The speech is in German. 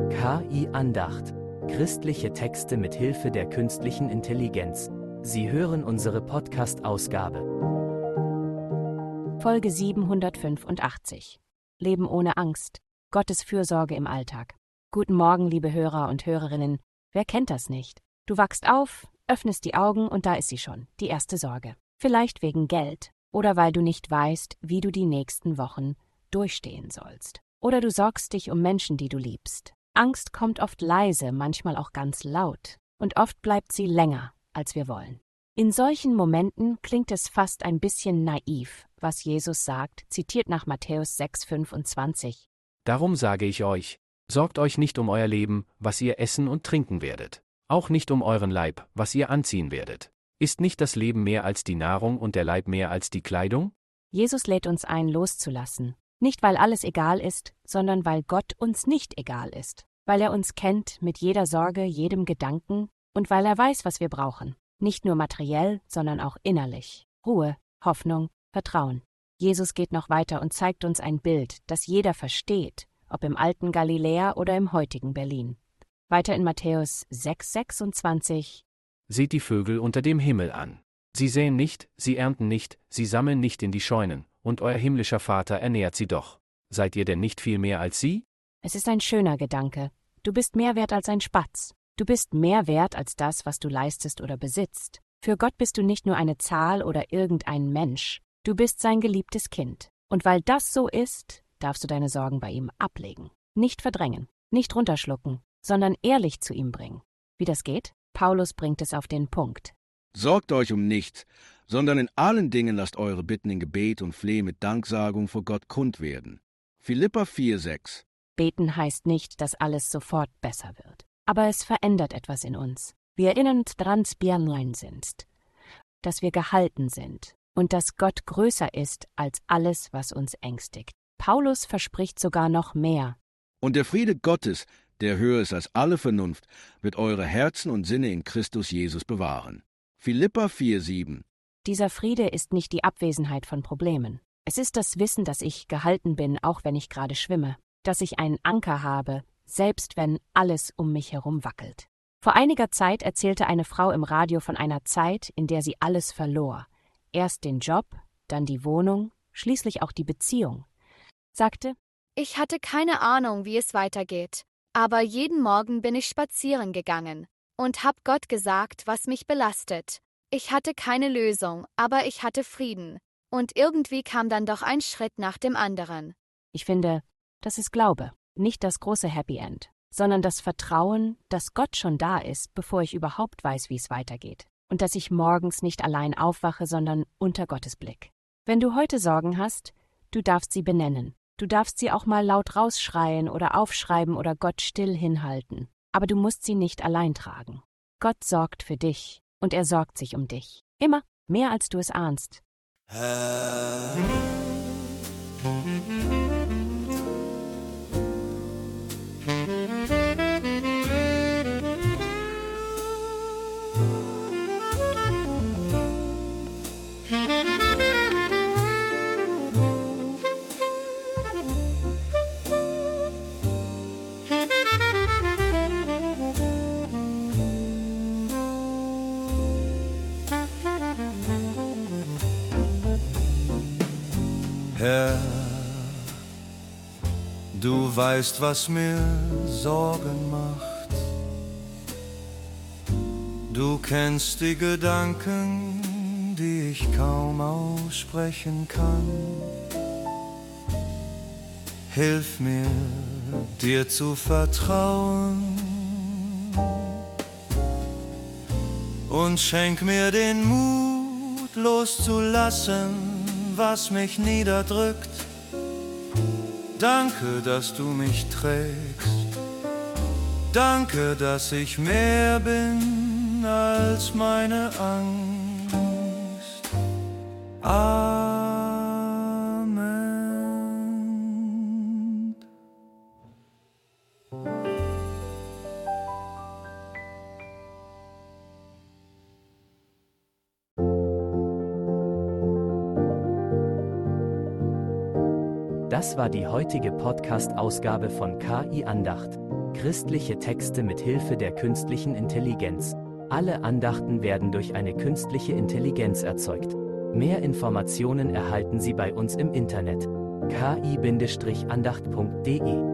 KI Andacht. Christliche Texte mit Hilfe der künstlichen Intelligenz. Sie hören unsere Podcast-Ausgabe. Folge 785. Leben ohne Angst. Gottes Fürsorge im Alltag. Guten Morgen, liebe Hörer und Hörerinnen. Wer kennt das nicht? Du wachst auf, öffnest die Augen und da ist sie schon, die erste Sorge. Vielleicht wegen Geld oder weil du nicht weißt, wie du die nächsten Wochen durchstehen sollst. Oder du sorgst dich um Menschen, die du liebst. Angst kommt oft leise, manchmal auch ganz laut. Und oft bleibt sie länger, als wir wollen. In solchen Momenten klingt es fast ein bisschen naiv, was Jesus sagt, zitiert nach Matthäus 6,25. Darum sage ich euch, sorgt euch nicht um euer Leben, was ihr essen und trinken werdet. Auch nicht um euren Leib, was ihr anziehen werdet. Ist nicht das Leben mehr als die Nahrung und der Leib mehr als die Kleidung? Jesus lädt uns ein, loszulassen. Nicht, weil alles egal ist, sondern weil Gott uns nicht egal ist. Weil er uns kennt mit jeder Sorge, jedem Gedanken und weil er weiß, was wir brauchen. Nicht nur materiell, sondern auch innerlich. Ruhe, Hoffnung, Vertrauen. Jesus geht noch weiter und zeigt uns ein Bild, das jeder versteht, ob im alten Galiläa oder im heutigen Berlin. Weiter in Matthäus 6,26. Seht die Vögel unter dem Himmel an. Sie säen nicht, sie ernten nicht, sie sammeln nicht in die Scheunen, und euer himmlischer Vater ernährt sie doch. Seid ihr denn nicht viel mehr als sie? Es ist ein schöner Gedanke. Du bist mehr wert als ein Spatz. Du bist mehr wert als das, was du leistest oder besitzt. Für Gott bist du nicht nur eine Zahl oder irgendein Mensch. Du bist sein geliebtes Kind. Und weil das so ist, darfst du deine Sorgen bei ihm ablegen. Nicht verdrängen, nicht runterschlucken, sondern ehrlich zu ihm bringen. Wie das geht? Paulus bringt es auf den Punkt. Sorgt euch um nichts, sondern in allen Dingen lasst eure Bitten in Gebet und Flehen mit Danksagung vor Gott kund werden. Philipper 4,6. Beten heißt nicht, dass alles sofort besser wird. Aber es verändert etwas in uns. Wir erinnern uns daran, Björnlein sind, dass wir gehalten sind und dass Gott größer ist als alles, was uns ängstigt. Paulus verspricht sogar noch mehr. Und der Friede Gottes, der höher ist als alle Vernunft, wird eure Herzen und Sinne in Christus Jesus bewahren. Philipper 4,7. Dieser Friede ist nicht die Abwesenheit von Problemen. Es ist das Wissen, dass ich gehalten bin, auch wenn ich gerade schwimme. Dass ich einen Anker habe, selbst wenn alles um mich herum wackelt. Vor einiger Zeit erzählte eine Frau im Radio von einer Zeit, in der sie alles verlor. Erst den Job, dann die Wohnung, schließlich auch die Beziehung. Sagte: Ich hatte keine Ahnung, wie es weitergeht. Aber jeden Morgen bin ich spazieren gegangen und hab Gott gesagt, was mich belastet. Ich hatte keine Lösung, aber ich hatte Frieden. Und irgendwie kam dann doch ein Schritt nach dem anderen. Ich finde, das ist Glaube, nicht das große Happy End, sondern das Vertrauen, dass Gott schon da ist, bevor ich überhaupt weiß, wie es weitergeht. Und dass ich morgens nicht allein aufwache, sondern unter Gottes Blick. Wenn du heute Sorgen hast, du darfst sie benennen. Du darfst sie auch mal laut rausschreien oder aufschreiben oder Gott still hinhalten. Aber du musst sie nicht allein tragen. Gott sorgt für dich und er sorgt sich um dich. Immer mehr, als du es ahnst. Herr, du weißt, was mir Sorgen macht. Du kennst die Gedanken, die ich kaum aussprechen kann. Hilf mir, dir zu vertrauen und schenk mir den Mut, loszulassen, was mich niederdrückt. Danke, dass du mich trägst. Danke, dass ich mehr bin als meine Angst. Amen. Das war die heutige Podcast-Ausgabe von KI Andacht. Christliche Texte mit Hilfe der künstlichen Intelligenz. Alle Andachten werden durch eine künstliche Intelligenz erzeugt. Mehr Informationen erhalten Sie bei uns im Internet. ki-andacht.de